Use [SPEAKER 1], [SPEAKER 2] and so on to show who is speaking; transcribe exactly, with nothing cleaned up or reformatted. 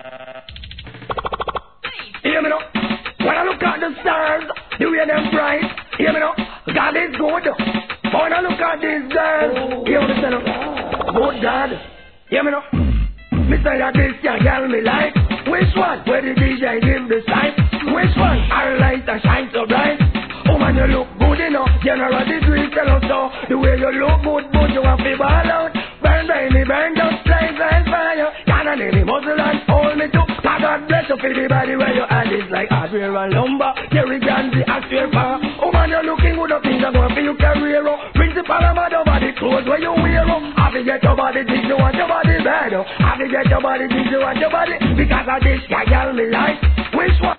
[SPEAKER 1] Hear me now? When I look at the stars, the way them bright. Hear me now? God is good. When I look at these girls, you understand? Good God. Hear me now? Me say that this young girl me like. Which one? Where the D J give the sight? Which one? Our light and shine so bright. Oh man, you look good enough. General degree tell us so. The way you look good, but you have to ball out. Burn, baby, burn, just like like fire. Can I need muzzle and hold me too? God bless you for the body where you had is like hardware and lumber. Jerry Gandhi, Ashwell Power. Oh man, you're looking good up, things are going for your career. Principal of my body clothes where you wear. Have to get your body, things you want your body bad. Have to get your body, things you want your body. Because of this guy, girl, me like. Which one?